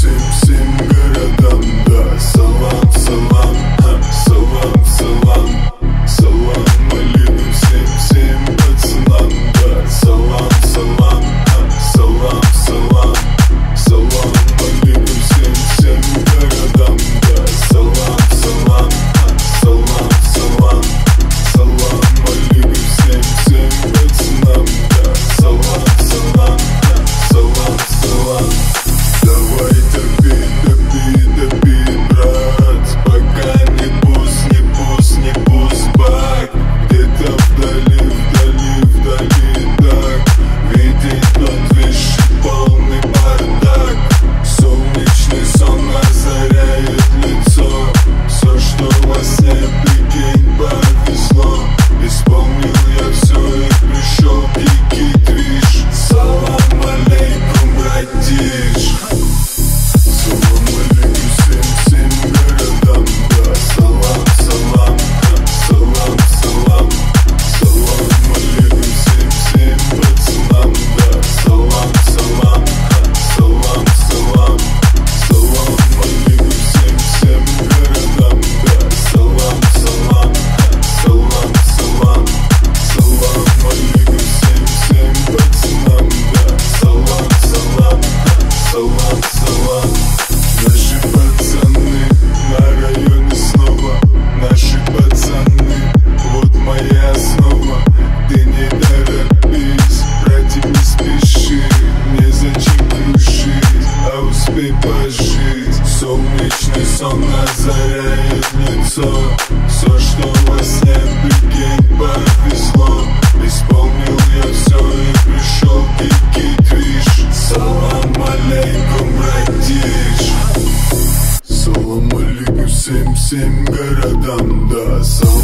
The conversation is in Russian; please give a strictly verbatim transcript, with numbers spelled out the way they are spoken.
всем-всем городам, да. Салам, салам, ха, салам, салам. Салам алейкум всем-всем пацанам, да. Салам, салам, ха, салам, салам. Салам алейкум всем-всем городам, да. Салам, салам, ха, салам, салам. Салам алейкум всем-всем пацанам, да. Салам, салам, ха, салам, салам. Давай топи, топи, топи, брат, пока не бус, не бус, не бус, бак. Где-то вдали, вдали, вдали, так видеть тот вещи полный бардак. Солнечный сон озаряет лицо. Все, что во сне, прикинь, повезло. Исполнил я все и пришел дикий движ. Салам алейкум, братиш. Салам алейкум всем-всем городам, да. Салам, салам, ха, салам, салам. Салам алейкум всем-всем пацанам, да. Салам, салам, ха, салам, салам. Салам алейкум всем-всем городам, да. Салам, салам, ха, салам, салам. Салам алейкум всем-всем пацанам, да. Салам, салам, ха, салам, салам. Наши пацаны на районе снова. Наши пацаны, вот моя основа. Ты не торопись, братик, не спеши. Незачем крушить, а успей пожить. Солнечный сон озаряет лицо. Все, что во сне, прикинь, повезло. Исполнил я все и пришел дикий движ. Салам алейкум, братиш. Салам алейкум всем-всем городам, да.